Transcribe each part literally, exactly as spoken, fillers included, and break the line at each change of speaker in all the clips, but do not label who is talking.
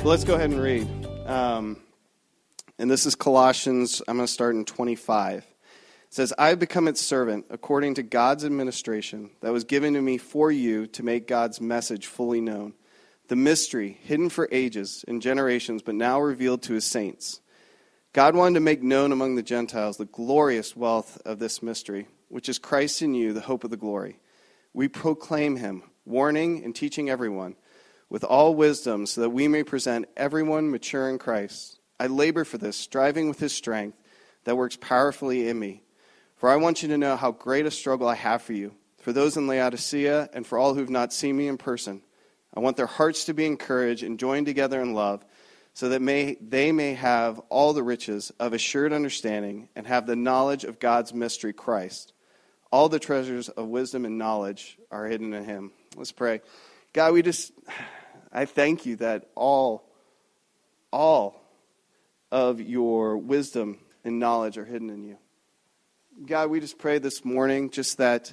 So let's go ahead and read. Um, and this is Colossians, I'm going to start in twenty-five. It says, I have become its servant according to God's administration that was given to me for you to make God's message fully known. The mystery, hidden for ages and generations, but now revealed to his saints. God wanted to make known among the Gentiles the glorious wealth of this mystery, which is Christ in you, the hope of the glory. We proclaim him, warning and teaching everyone with all wisdom, so that we may present everyone mature in Christ. I labor for this, striving with his strength that works powerfully in me. For I want you to know how great a struggle I have for you, for those in Laodicea, and for all who have not seen me in person. I want their hearts to be encouraged and joined together in love, so that may, they may have all the riches of assured understanding and have the knowledge of God's mystery, Christ. All the treasures of wisdom and knowledge are hidden in him. Let's pray. God, we just, I thank you that all, all of your wisdom and knowledge are hidden in you. God, we just pray this morning just that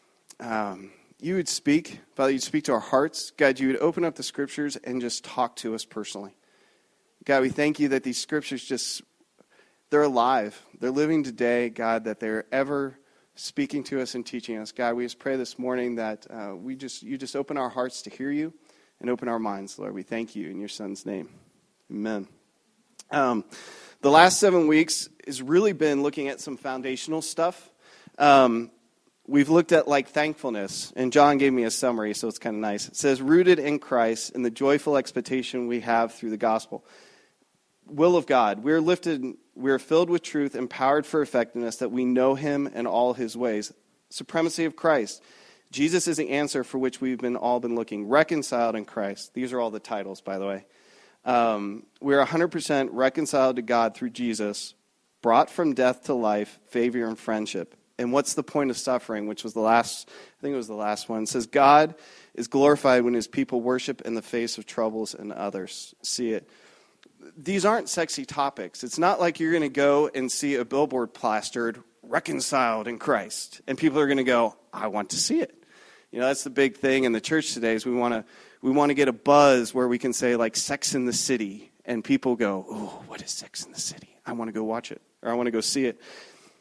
um, you would speak, Father, you'd speak to our hearts. God, you would open up the scriptures and just talk to us personally. God, we thank you that these scriptures just, they're alive. They're living today, God, that they're ever speaking to us and teaching us. God, we just pray this morning that uh, we just you just open our hearts to hear you and open our minds, Lord. We thank you in your son's name. Amen. Um, the last seven weeks has really been looking at some foundational stuff. Um, we've looked at like thankfulness, and John gave me a summary, so it's kind of nice. It says, rooted in Christ in the joyful expectation we have through the gospel. Will of God. We're lifted, we're filled with truth, empowered for effectiveness, that we know him and all his ways. Supremacy of Christ. Jesus is the answer for which we've been all been looking. Reconciled in Christ. These are all the titles, by the way. Um, we're one hundred percent reconciled to God through Jesus, brought from death to life, favor and friendship. And what's the point of suffering, which was the last, I think it was the last one. It says, God is glorified when his people worship in the face of troubles and others see it. These aren't sexy topics. It's not like you're going to go and see a billboard plastered, reconciled in Christ. And people are going to go, I want to see it. You know, that's the big thing in the church today is we want to we want to get a buzz where we can say like Sex in the City. And people go, oh, what is Sex in the City? I want to go watch it. Or I want to go see it.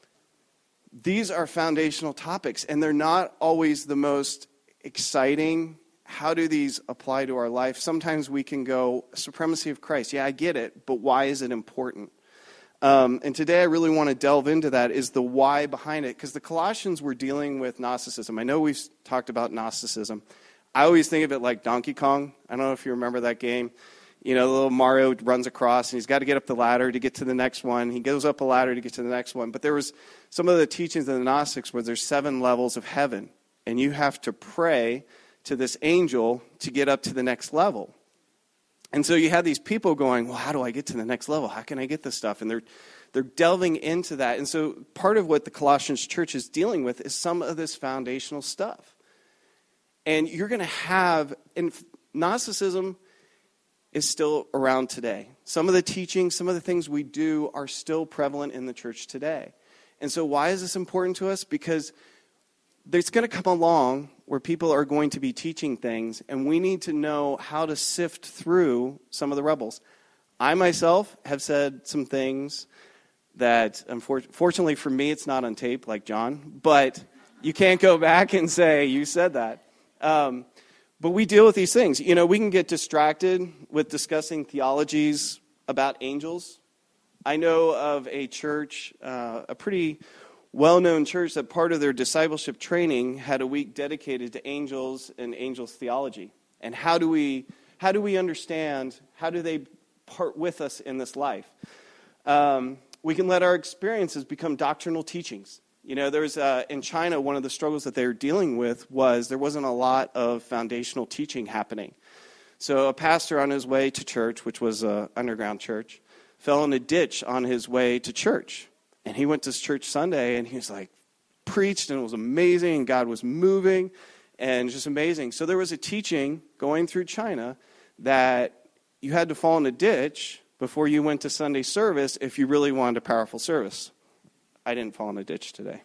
These are foundational topics. And they're not always the most exciting. How do these apply to our life? Sometimes we can go, supremacy of Christ. Yeah, I get it, but why is it important? Um, and today I really want to delve into that, is the why behind it. Because the Colossians were dealing with Gnosticism. I know we've talked about Gnosticism. I always think of it like Donkey Kong. I don't know if you remember that game. You know, the little Mario runs across, and he's got to get up the ladder to get to the next one. He goes up a ladder to get to the next one. But there was some of the teachings of the Gnostics where there's seven levels of heaven. And you have to pray to this angel to get up to the next level. And so you have these people going, well, how do I get to the next level? How can I get this stuff? And they're they're delving into that. And so part of what the Colossians church is dealing with is some of this foundational stuff. And you're going to have, and Gnosticism is still around today. Some of the teachings, some of the things we do are still prevalent in the church today. And so why is this important to us? Because there's going to come along where people are going to be teaching things, and we need to know how to sift through some of the rebels. I myself have said some things that, unfortunately for me, it's not on tape like John, but you can't go back and say, you said that. Um, but we deal with these things. You know, we can get distracted with discussing theologies about angels. I know of a church, uh, a pretty well-known church, that part of their discipleship training had a week dedicated to angels and angels theology. And how do we how do we understand, how do they part with us in this life? Um, we can let our experiences become doctrinal teachings. You know, there's uh, in China, one of the struggles that they were dealing with was there wasn't a lot of foundational teaching happening. So a pastor on his way to church, which was an underground church, fell in a ditch on his way to church. And he went to church Sunday, and he was like, preached, and it was amazing, and God was moving, and just amazing. So there was a teaching going through China that you had to fall in a ditch before you went to Sunday service if you really wanted a powerful service. I didn't fall in a ditch today.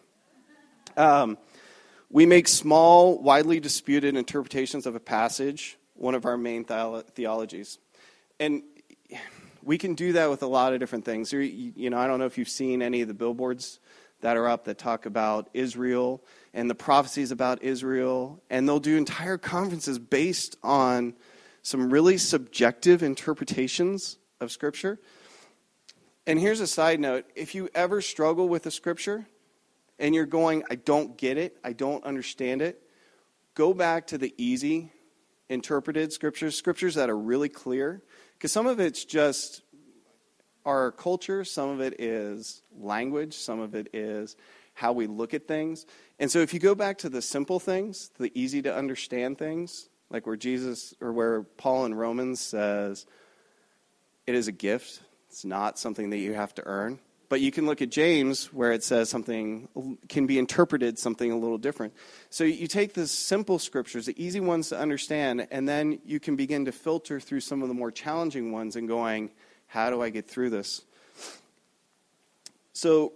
Um, we make small, widely disputed interpretations of a passage one of our main theolo- theologies. And we can do that with a lot of different things. You, you know, I don't know if you've seen any of the billboards that are up that talk about Israel and the prophecies about Israel, and they'll do entire conferences based on some really subjective interpretations of Scripture. And here's a side note. If you ever struggle with a Scripture and you're going, I don't get it, I don't understand it, go back to the easy interpreted Scriptures, Scriptures that are really clear, because some of it's just our culture, some of it is language, some of it is how we look at things. And so if you go back to the simple things, the easy to understand things, like where Jesus, or where Paul in Romans says, it is a gift, it's not something that you have to earn. But you can look at James where it says something can be interpreted something a little different. So you take the simple scriptures, the easy ones to understand, and then you can begin to filter through some of the more challenging ones and going, how do I get through this? So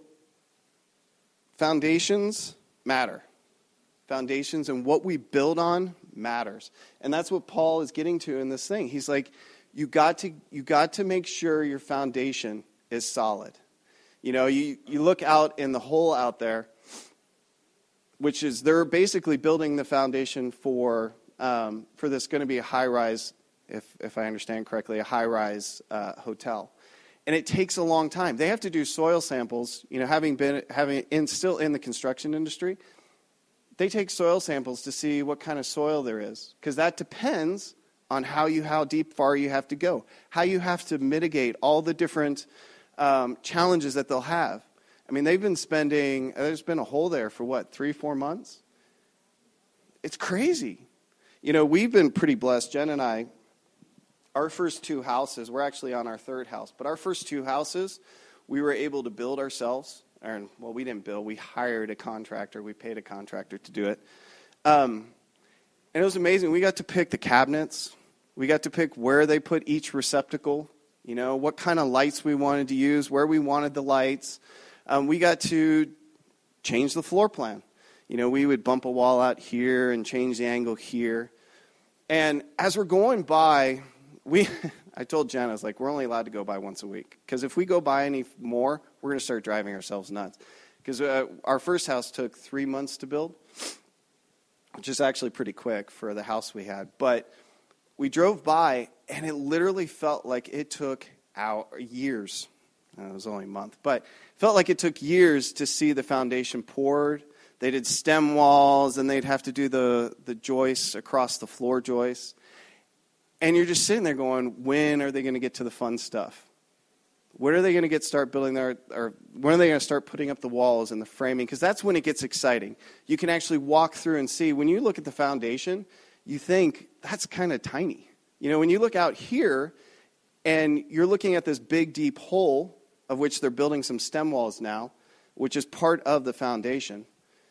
foundations matter. Foundations and what we build on matters. And that's what Paul is getting to in this thing. He's like, you got to you got to make sure your foundation is solid. You know, you, you look out in the hole out there, which is they're basically building the foundation for um, for this going to be a high-rise, if if I understand correctly, a high-rise uh, hotel, and it takes a long time. They have to do soil samples. You know, having been having in still in the construction industry, they take soil samples to see what kind of soil there is, because that depends on how you how deep far you have to go, how you have to mitigate all the different Um, challenges that they'll have. I mean, they've been spending, there's been a hole there for what, three, four months? It's crazy. You know, we've been pretty blessed. Jen and I, our first two houses, we're actually on our third house, but our first two houses, we were able to build ourselves. Or, well, we didn't build. We hired a contractor. We paid a contractor to do it. Um, and it was amazing. We got to pick the cabinets. We got to pick where they put each receptacle. You know, what kind of lights we wanted to use, where we wanted the lights. Um, we got to change the floor plan. You know, we would bump a wall out here and change the angle here. And as we're going by, we, I told Jen, I was like, we're only allowed to go by once a week. Because if we go by any more, we're going to start driving ourselves nuts. Because uh, our first house took three months to build, which is actually pretty quick for the house we had. But we drove by, and it literally felt like it took out years. It was only a month, but it felt like it took years to see the foundation poured. They did stem walls, and they'd have to do the, the joists across the floor joists. And you're just sitting there going, when are they going to get to the fun stuff? When are they going to get start building their, or when are they going to start putting up the walls and the framing? Because that's when it gets exciting. You can actually walk through and see. When you look at the foundation, you think, that's kind of tiny. You know, when you look out here and you're looking at this big, deep hole, of which they're building some stem walls now, which is part of the foundation,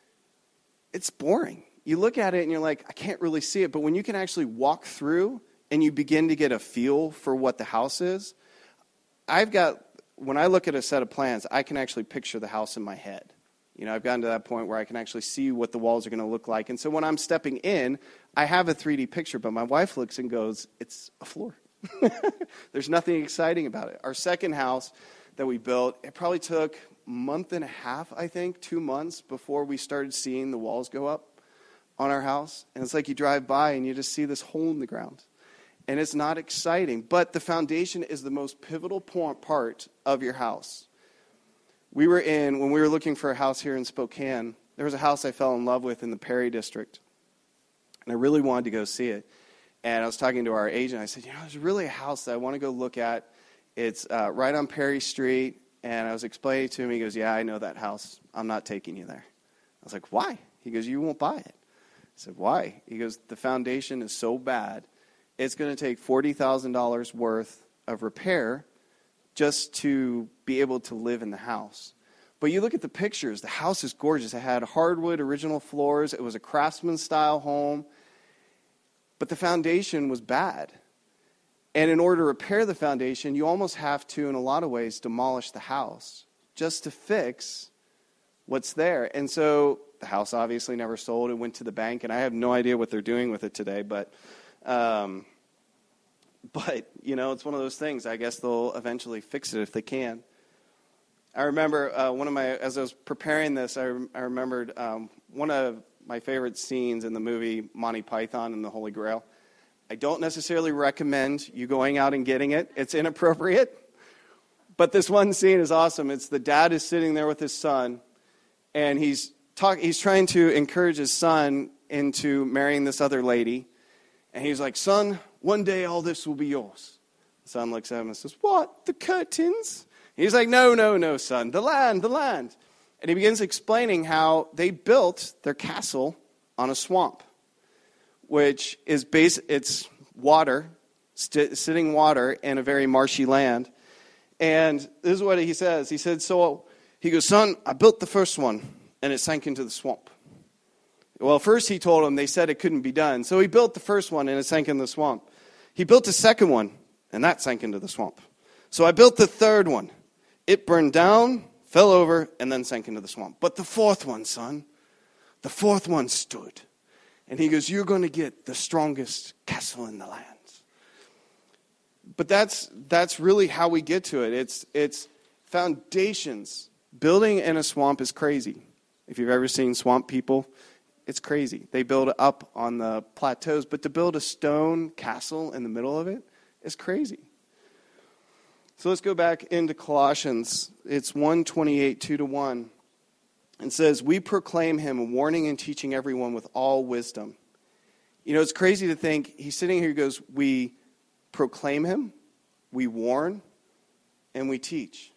it's boring. You look at it and you're like, I can't really see it. But when you can actually walk through and you begin to get a feel for what the house is, I've got, when I look at a set of plans, I can actually picture the house in my head. You know, I've gotten to that point where I can actually see what the walls are going to look like. And so when I'm stepping in, I have a three D picture, but my wife looks and goes, it's a floor. There's nothing exciting about it. Our second house that we built, it probably took a month and a half, I think, two months before we started seeing the walls go up on our house. And it's like you drive by and you just see this hole in the ground. And it's not exciting, but the foundation is the most pivotal part of your house. We were in, when we were looking for a house here in Spokane, there was a house I fell in love with in the Perry district. And I really wanted to go see it. And I was talking to our agent. I said, you know, there's really a house that I want to go look at. It's uh, right on Perry Street. And I was explaining to him. He goes, yeah, I know that house. I'm not taking you there. I was like, why? He goes, you won't buy it. I said, why? He goes, the foundation is so bad, it's going to take forty thousand dollars worth of repair just to be able to live in the house. But you look at the pictures, the house is gorgeous. It had hardwood original floors. It was a craftsman-style home. But the foundation was bad. And in order to repair the foundation, you almost have to, in a lot of ways, demolish the house just to fix what's there. And so the house obviously never sold. It went to the bank, and I have no idea what they're doing with it today. But um, But, you know, it's one of those things. I guess they'll eventually fix it if they can. I remember uh, one of my, as I was preparing this, I, I remembered um, one of my favorite scenes in the movie Monty Python and the Holy Grail. I don't necessarily recommend you going out and getting it. It's inappropriate. But this one scene is awesome. It's the dad is sitting there with his son, and he's talk, he's trying to encourage his son into marrying this other lady. And he's like, son, one day all this will be yours. The son looks at him and says, what, the curtains? He's like, no, no, no, son, the land, the land. And he begins explaining how they built their castle on a swamp, which is base, it's water, st- sitting water in a very marshy land. And this is what he says. He said, so, he goes, son, I built the first one, and it sank into the swamp. Well, first he told him, they said it couldn't be done. So he built the first one, and it sank in the swamp. He built the second one, and that sank into the swamp. So I built the third one. It burned down, fell over, and then sank into the swamp. But the fourth one, son, the fourth one stood. And he goes, you're going to get the strongest castle in the land. But that's that's really how we get to it. It's it's foundations. Building in a swamp is crazy. If you've ever seen swamp people, it's crazy. They build up on the plateaus, but to build a stone castle in the middle of it is crazy. So let's go back into Colossians. It's one twenty-eight, two to one. It says, we proclaim him, warning and teaching everyone with all wisdom. You know, it's crazy to think, he's sitting here, he goes, we proclaim him, we warn, and we teach.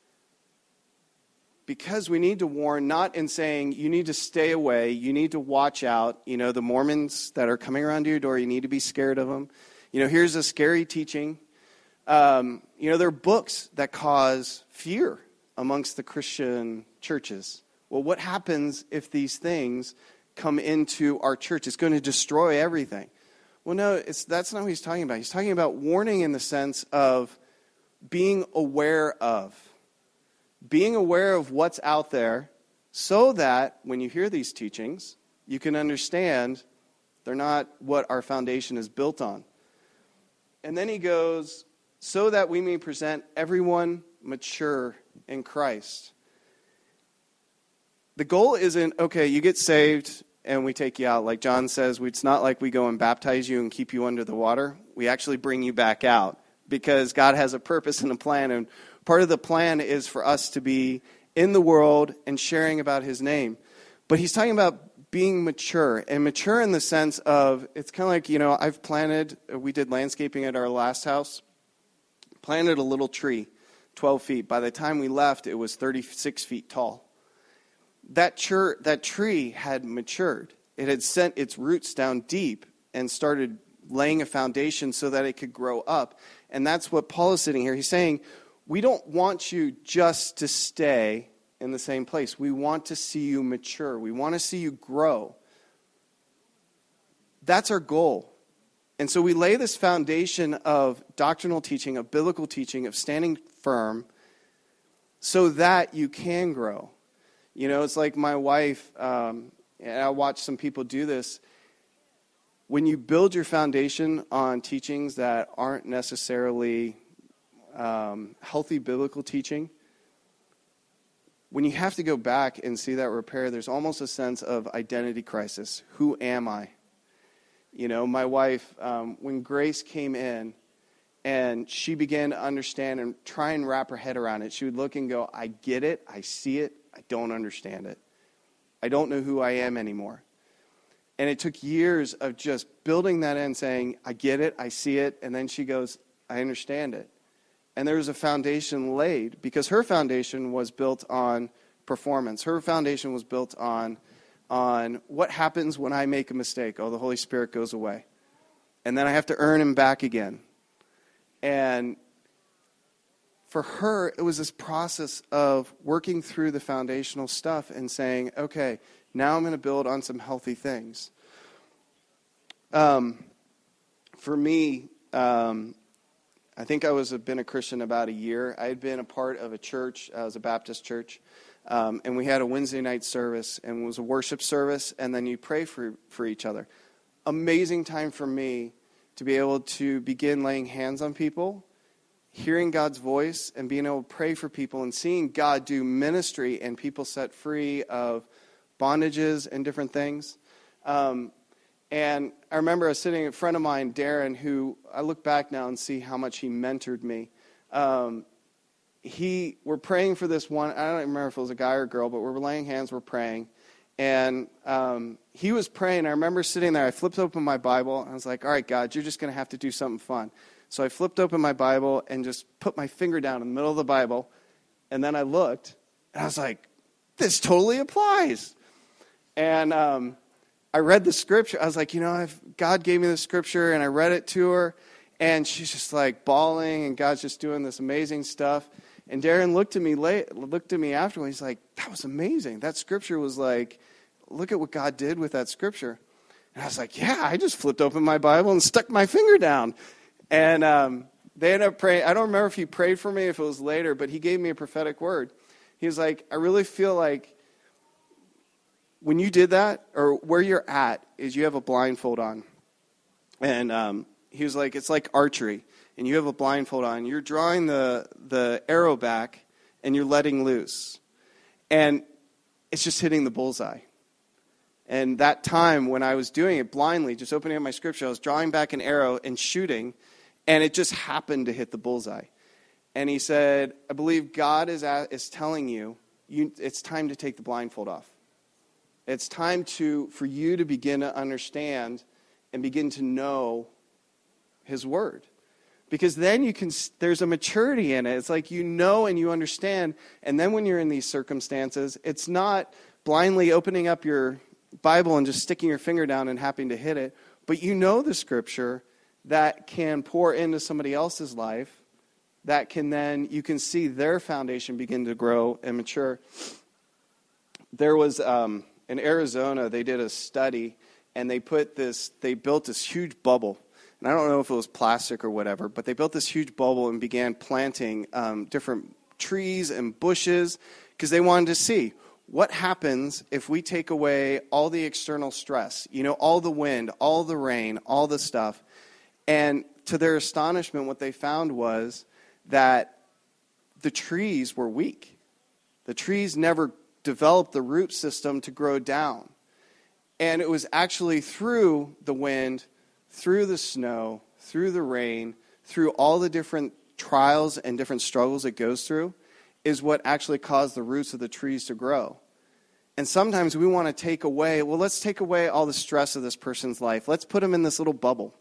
Because we need to warn, not in saying, you need to stay away, you need to watch out. You know, the Mormons that are coming around to your door, you need to be scared of them. You know, here's a scary teaching. Um, you know, there are books that cause fear amongst the Christian churches. Well, what happens if these things come into our church? It's going to destroy everything. Well, no, it's, that's not what he's talking about. He's talking about warning in the sense of being aware of. Being aware of what's out there so that when you hear these teachings, you can understand they're not what our foundation is built on. And then he goes, so that we may present everyone mature in Christ. The goal isn't, okay, you get saved and we take you out. Like John says, it's not like we go and baptize you and keep you under the water. We actually bring you back out because God has a purpose and a plan. And part of the plan is for us to be in the world and sharing about his name. But he's talking about being mature, and mature in the sense of, it's kind of like, you know, I've planted, we did landscaping at our last house, planted a little tree, twelve feet. By the time we left, it was thirty-six feet tall. That, chur- that tree had matured. It had sent its roots down deep and started laying a foundation so that it could grow up. And that's what Paul is sitting here. He's saying, we don't want you just to stay in the same place. We want to see you mature. We want to see you grow. That's our goal. And so we lay this foundation of doctrinal teaching, of biblical teaching, of standing firm so that you can grow. You know, it's like my wife, um, and I watch some people do this. When you build your foundation on teachings that aren't necessarily um, healthy biblical teaching, when you have to go back and see that repair, there's almost a sense of identity crisis. Who am I? You know, my wife, um, when Grace came in and she began to understand and try and wrap her head around it, she would look and go, I get it, I see it, I don't understand it. I don't know who I am anymore. And it took years of just building that in, saying, I get it, I see it, and then she goes, I understand it. And there was a foundation laid because her foundation was built on performance. Her foundation was built on, on what happens when I make a mistake. Oh, the Holy Spirit goes away. And then I have to earn him back again. And for her, it was this process of working through the foundational stuff and saying, okay, now I'm going to build on some healthy things. Um, for me, um, I think I was been a Christian about a year. I had been a part of a church. I was a Baptist church. Um, and we had a Wednesday night service, and it was a worship service, and then you pray for, for each other. Amazing time for me to be able to begin laying hands on people, hearing God's voice, and being able to pray for people and seeing God do ministry and people set free of bondages and different things. Um, and I remember I was sitting in front of mine, Darren, who I look back now and see how much he mentored me. Um, he, we're praying for this one, I don't remember if it was a guy or a girl, but we're laying hands, we're praying. And um, he was praying. I remember sitting there, I flipped open my Bible, and I was like, all right, God, you're just going to have to do something fun. So I flipped open my Bible and just put my finger down in the middle of the Bible, and then I looked, and I was like, this totally applies. And um, I read the scripture. I was like, you know, if God gave me the scripture, and I read it to her, and she's just like bawling, and God's just doing this amazing stuff. And Darren looked at me late, looked at me afterwards. He's like, that was amazing. That scripture was like, look at what God did with that scripture. And I was like, yeah, I just flipped open my Bible and stuck my finger down. And um, they ended up praying. I don't remember if he prayed for me, if it was later, but he gave me a prophetic word. He was like, I really feel like when you did that, or where you're at, is you have a blindfold on. And um, he was like, it's like archery. And you have a blindfold on. You're drawing the, the arrow back, and you're letting loose. And it's just hitting the bullseye. And that time when I was doing it blindly, just opening up my scripture, I was drawing back an arrow and shooting, and it just happened to hit the bullseye. And he said, I believe God is at, is telling you, you, it's time to take the blindfold off. It's time to for you to begin to understand and begin to know his word. Because then you can, there's a maturity in it. It's like you know and you understand. And then when you're in these circumstances, it's not blindly opening up your Bible and just sticking your finger down and happening to hit it. But you know the scripture that can pour into somebody else's life. That can then, you can see their foundation begin to grow and mature. There was, um, in Arizona, they did a study. And they put this, they built this huge bubble. And I don't know if it was plastic or whatever, but they built this huge bubble and began planting um, different trees and bushes because they wanted to see what happens if we take away all the external stress, you know, all the wind, all the rain, all the stuff. And to their astonishment, what they found was that the trees were weak. The trees never developed the root system to grow down. And it was actually through the wind, through the snow, through the rain, through all the different trials and different struggles it goes through, is what actually caused the roots of the trees to grow. And sometimes we want to take away, well, let's take away all the stress of this person's life. Let's put them in this little bubble.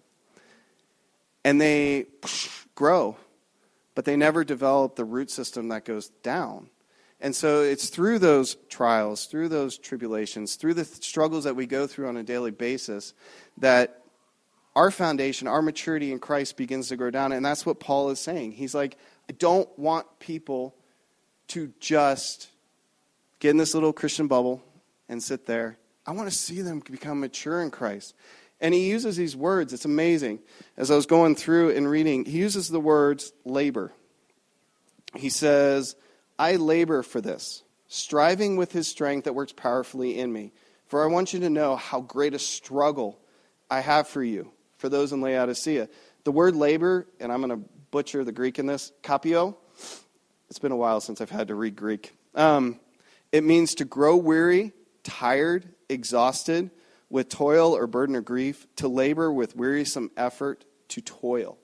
And they grow, but they never develop the root system that goes down. And so it's through those trials, through those tribulations, through the th- struggles that we go through on a daily basis that our foundation, our maturity in Christ begins to grow down. And that's what Paul is saying. He's like, I don't want people to just get in this little Christian bubble and sit there. I want to see them become mature in Christ. And he uses these words. It's amazing. As I was going through and reading, he uses the words labor. He says, I labor for this, striving with his strength that works powerfully in me. For I want you to know how great a struggle I have for you, for those in Laodicea. The word labor, and I'm going to butcher the Greek in this, kapio. It's been a while since I've had to read Greek. Um, it means to grow weary, tired, exhausted, with toil or burden or grief, to labor with wearisome effort, to toil.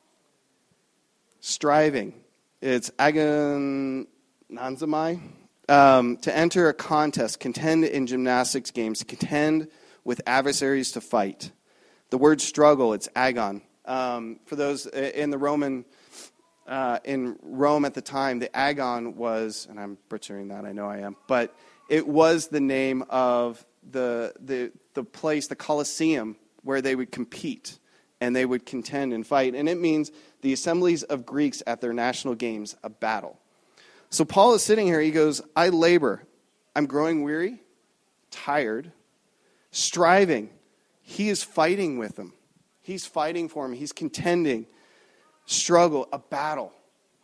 Striving. It's agon... Nanzamai, um, to enter a contest, contend in gymnastics games, contend with adversaries to fight. The word struggle, it's agon. Um, for those in the Roman, uh, in Rome at the time, the agon was, and I'm butchering that, I know I am, but it was the name of the the the place, the Colosseum, where they would compete and they would contend and fight. And it means the assemblies of Greeks at their national games, a battle. So Paul is sitting here, he goes, I labor. I'm growing weary, tired, striving. He is fighting with them. He's fighting for him. He's contending, struggle, a battle.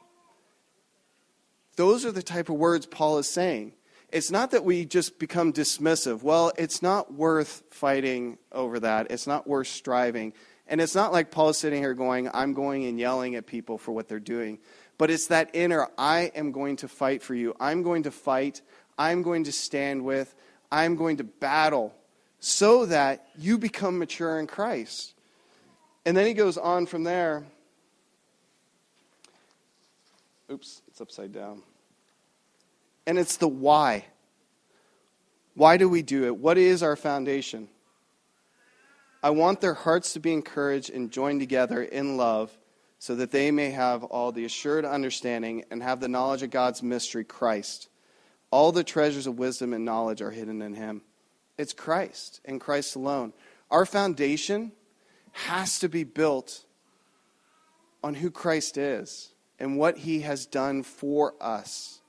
Those are the type of words Paul is saying. It's not that we just become dismissive. Well, it's not worth fighting over that. It's not worth striving. And it's not like Paul's sitting here going, I'm going and yelling at people for what they're doing. But it's that inner, I am going to fight for you. I'm going to fight. I'm going to stand with. I'm going to battle so that you become mature in Christ. And then he goes on from there. Oops, it's upside down. And it's the why. Why do we do it? What is our foundation? I want their hearts to be encouraged and joined together in love so that they may have all the assured understanding and have the knowledge of God's mystery, Christ. All the treasures of wisdom and knowledge are hidden in him. It's Christ and Christ alone. Our foundation has to be built on who Christ is and what he has done for us.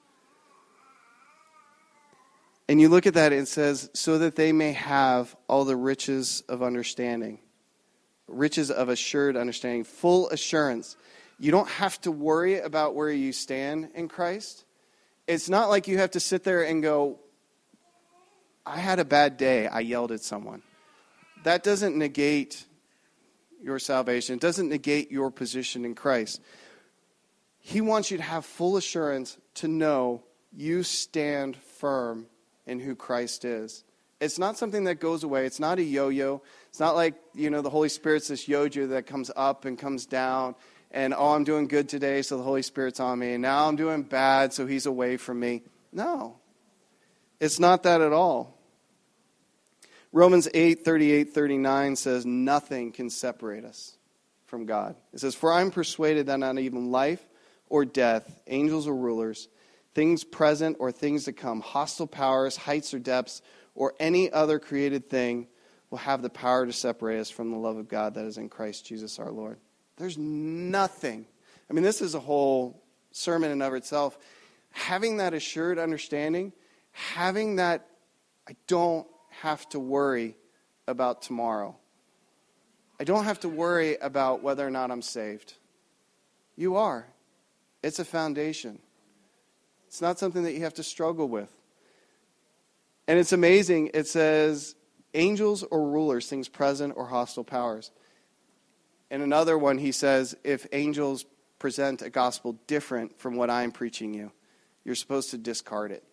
And you look at that and it says, so that they may have all the riches of understanding. Riches of assured understanding. Full assurance. You don't have to worry about where you stand in Christ. It's not like you have to sit there and go, I had a bad day. I yelled at someone. That doesn't negate your salvation. It doesn't negate your position in Christ. He wants you to have full assurance to know you stand firm in who Christ is. It's not something that goes away. It's not a yo-yo. It's not like, you know, the Holy Spirit's this yo-yo that comes up and comes down. And, oh, I'm doing good today, so the Holy Spirit's on me. And now I'm doing bad, so he's away from me. No. It's not that at all. Romans eight, thirty-eight, thirty-nine says, nothing can separate us from God. It says, for I'm persuaded that not even life or death, angels or rulers, things present or things to come, hostile powers, heights or depths, or any other created thing will have the power to separate us from the love of God that is in Christ Jesus our Lord. There's nothing. I mean, this is a whole sermon in and of itself. Having that assured understanding, having that, I don't have to worry about tomorrow. I don't have to worry about whether or not I'm saved. You are. It's a foundation. It's not something that you have to struggle with. And it's amazing. It says, angels or rulers, things present or hostile powers. In another one, he says, if angels present a gospel different from what I'm preaching you, you're supposed to discard it.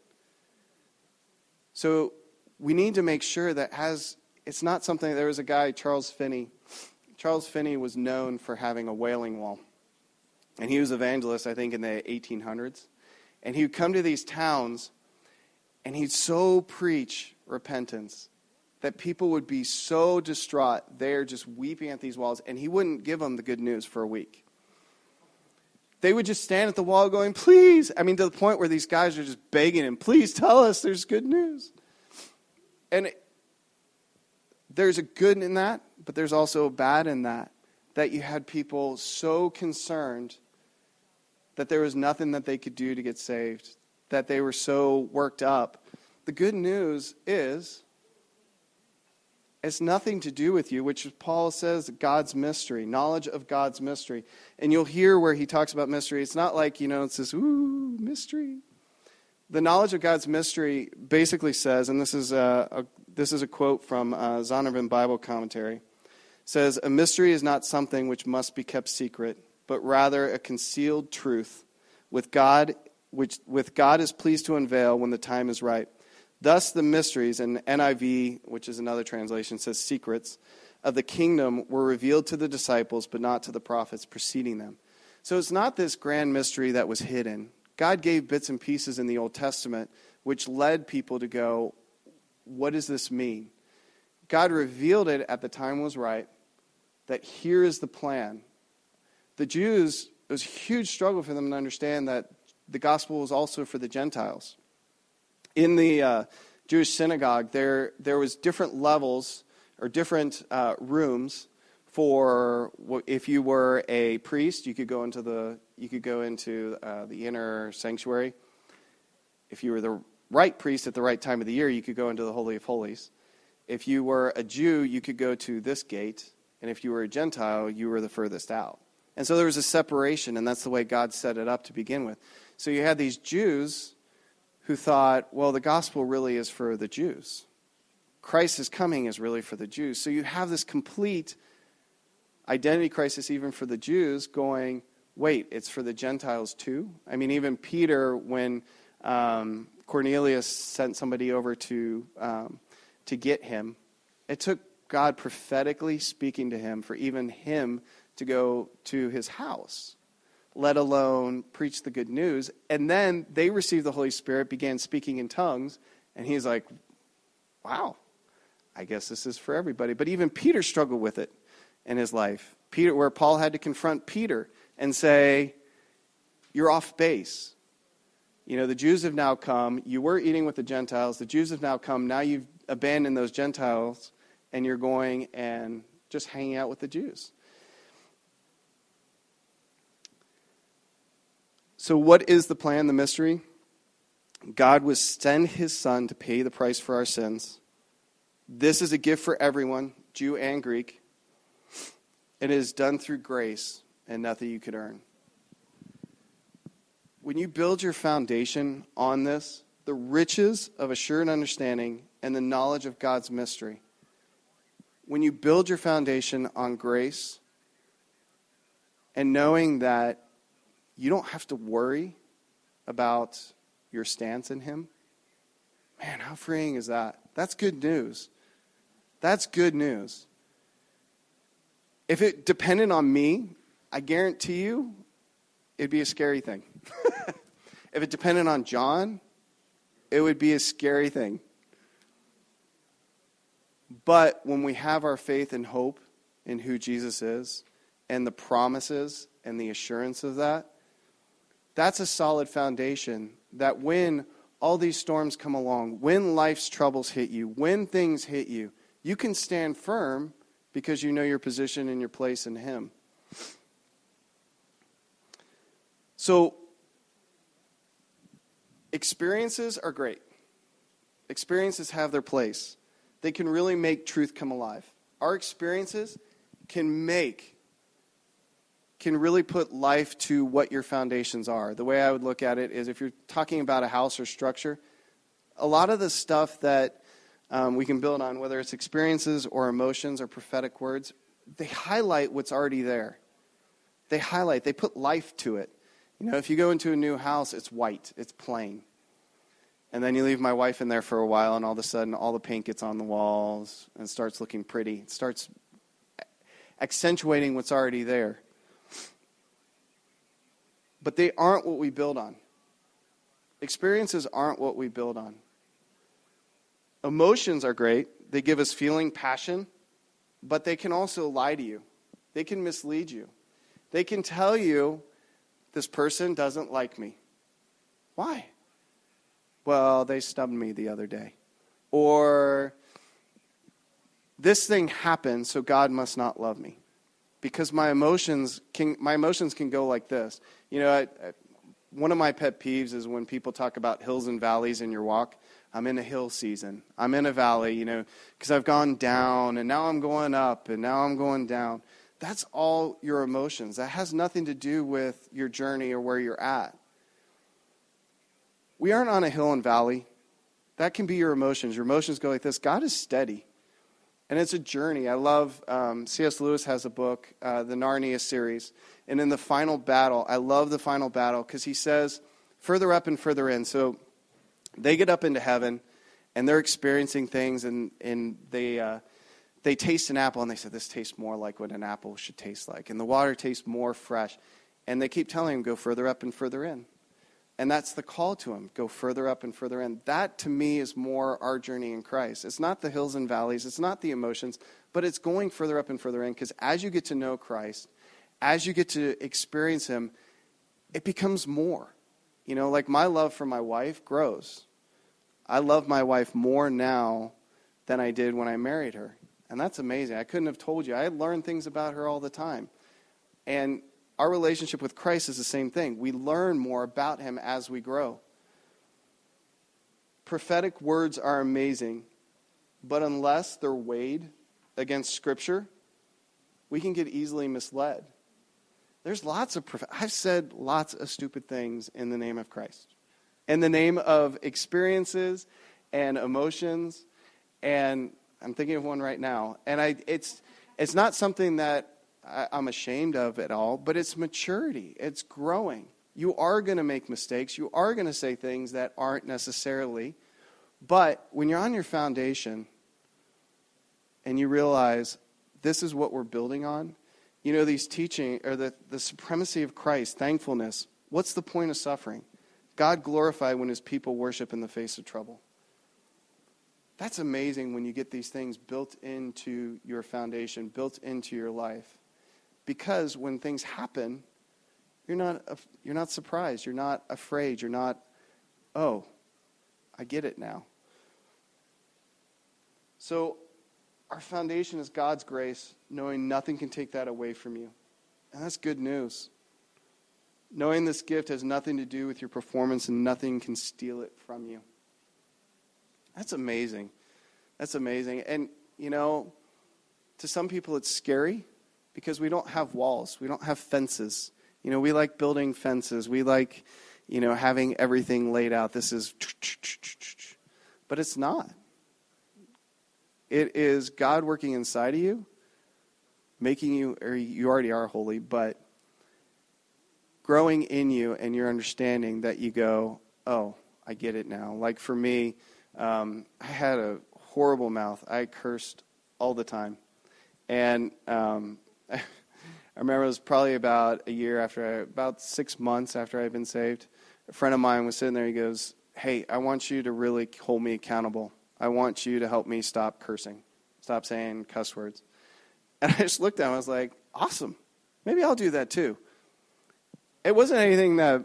So we need to make sure that as it's not something, there was a guy, Charles Finney. Charles Finney was known for having a wailing wall. And he was an evangelist, I think, in the eighteen hundreds. And he would come to these towns, and he'd so preach repentance that people would be so distraught, they're just weeping at these walls, and he wouldn't give them the good news for a week. They would just stand at the wall going, please. I mean, to the point where these guys are just begging him, please tell us there's good news. And it, there's a good in that, but there's also a bad in that, that you had people so concerned that there was nothing that they could do to get saved, that they were so worked up. The good news is, it's nothing to do with you, which Paul says God's mystery, knowledge of God's mystery. And you'll hear where he talks about mystery. It's not like, you know, it's this, ooh, mystery. The knowledge of God's mystery basically says, and this is a, a this is a quote from uh, Zondervan Bible Commentary, says, a mystery is not something which must be kept secret, but rather a concealed truth with God, which with God is pleased to unveil when the time is right. Thus the mysteries, and N I V, which is another translation, says secrets, of the kingdom were revealed to the disciples, but not to the prophets preceding them. So it's not this grand mystery that was hidden. God gave bits and pieces in the Old Testament, which led people to go, what does this mean? God revealed it at the time was right, that here is the plan. The Jews, it was a huge struggle for them to understand that the gospel was also for the Gentiles. In the uh, Jewish synagogue, there there was different levels or different uh, rooms for if you were a priest, you could go into the you could go into uh, the inner sanctuary. If you were the right priest at the right time of the year, you could go into the Holy of Holies. If you were a Jew, you could go to this gate, and if you were a Gentile, you were the furthest out. And so there was a separation, and that's the way God set it up to begin with. So you had these Jews who thought, well, the gospel really is for the Jews. Christ is coming is really for the Jews. So you have this complete identity crisis even for the Jews, going, wait, it's for the Gentiles too? I mean, even Peter, when um, Cornelius sent somebody over to um, to get him, it took God prophetically speaking to him for even him to go to his house, let alone preach the good news. And then they received the Holy Spirit, began speaking in tongues, and he's like, wow, I guess this is for everybody. But even Peter struggled with it in his life. Peter, where Paul had to confront Peter and say, you're off base. You know, the Jews have now come. You were eating with the Gentiles. The Jews have now come. Now you've abandoned those Gentiles, and you're going and just hanging out with the Jews. So what is the plan, the mystery? God would send his son to pay the price for our sins. This is a gift for everyone, Jew and Greek. It is done through grace and nothing you could earn. When you build your foundation on this, the riches of assured understanding and the knowledge of God's mystery, when you build your foundation on grace and knowing that you don't have to worry about your stance in him, man, how freeing is that? That's good news. That's good news. If it depended on me, I guarantee you, it'd be a scary thing. If it depended on John, it would be a scary thing. But when we have our faith and hope in who Jesus is, and the promises and the assurance of that, that's a solid foundation that when all these storms come along, when life's troubles hit you, when things hit you, you can stand firm because you know your position and your place in him. So, experiences are great. Experiences have their place. They can really make truth come alive. Our experiences can make, can really put life to what your foundations are. The way I would look at it is if you're talking about a house or structure, a lot of the stuff that um, we can build on, whether it's experiences or emotions or prophetic words, they highlight what's already there. They highlight, they put life to it. You know, if you go into a new house, it's white, it's plain. And then you leave my wife in there for a while, and all of a sudden, all the paint gets on the walls and starts looking pretty. It starts accentuating what's already there. But they aren't what we build on. Experiences aren't what we build on. Emotions are great. They give us feeling, passion, but they can also lie to you. They can mislead you. They can tell you, this person doesn't like me. Why? Well, they snubbed me the other day. Or, this thing happened, so God must not love me. Because my emotions can, my emotions can go like this. You know, I, I, one of my pet peeves is when people talk about hills and valleys in your walk. I'm in a hill season. I'm in a valley, you know, because I've gone down, and now I'm going up, and now I'm going down. That's all your emotions. That has nothing to do with your journey or where you're at. We aren't on a hill and valley. That can be your emotions. Your emotions go like this. God is steady. And it's a journey. I love, um, C S Lewis has a book, uh, the Narnia series. And in the final battle, I love the final battle because he says, further up and further in. So they get up into heaven, and they're experiencing things, and, and they uh, they taste an apple, and they say, this tastes more like what an apple should taste like. And the water tastes more fresh. And they keep telling him, go further up and further in. And that's the call to him, go further up and further in. That, to me, is more our journey in Christ. It's not the hills and valleys. It's not the emotions. But it's going further up and further in. Because as you get to know Christ, as you get to experience him, it becomes more. You know, like my love for my wife grows. I love my wife more now than I did when I married her. And that's amazing. I couldn't have told you. I learned things about her all the time. And our relationship with Christ is the same thing. We learn more about him as we grow. Prophetic words are amazing, but unless they're weighed against Scripture, we can get easily misled. There's lots of, I've said lots of stupid things in the name of Christ. In the name of experiences and emotions, and I'm thinking of one right now. And I, it's it's not something that I, I'm ashamed of at all, but it's maturity. It's growing. You are going to make mistakes. You are going to say things that aren't necessarily. But when you're on your foundation and you realize this is what we're building on, you know, these teaching, or the, the supremacy of Christ, thankfulness, what's the point of suffering? God glorified when his people worship in the face of trouble. That's amazing when you get these things built into your foundation, built into your life. Because when things happen, you're not you're not surprised, you're not afraid, you're not, oh, I get it now. So our foundation is God's grace, knowing nothing can take that away from you. And that's good news. Knowing this gift has nothing to do with your performance and nothing can steal it from you. That's amazing. That's amazing. And, you know, to some people it's scary because we don't have walls. We don't have fences. You know, we like building fences. We like, you know, having everything laid out. This is, but it's not. It is God working inside of you, making you, or you already are holy, but growing in you and your understanding that you go, oh, I get it now. Like for me, um, I had a horrible mouth. I cursed all the time. And um, I remember it was probably about a year after, I, about six months after I had been saved. A friend of mine was sitting there. He goes, hey, I want you to really hold me accountable. I want you to help me stop cursing, stop saying cuss words. And I just looked at him. I was like, awesome. Maybe I'll do that too. It wasn't anything that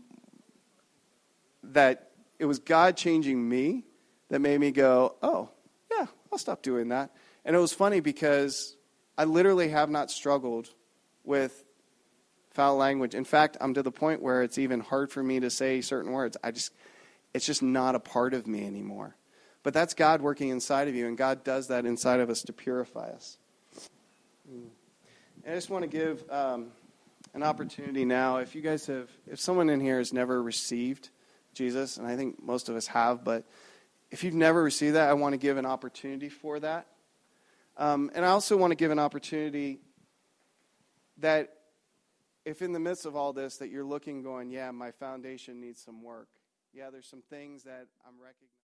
that it was God changing me that made me go, oh, yeah, I'll stop doing that. And it was funny because I literally have not struggled with foul language. In fact, I'm to the point where it's even hard for me to say certain words. I just, it's just not a part of me anymore. But that's God working inside of you, and God does that inside of us to purify us. And I just want to give um, an opportunity now. If you guys have, if someone in here has never received Jesus, and I think most of us have, but if you've never received that, I want to give an opportunity for that. Um, and I also want to give an opportunity that if in the midst of all this that you're looking going, yeah, my foundation needs some work. Yeah, there's some things that I'm recognizing.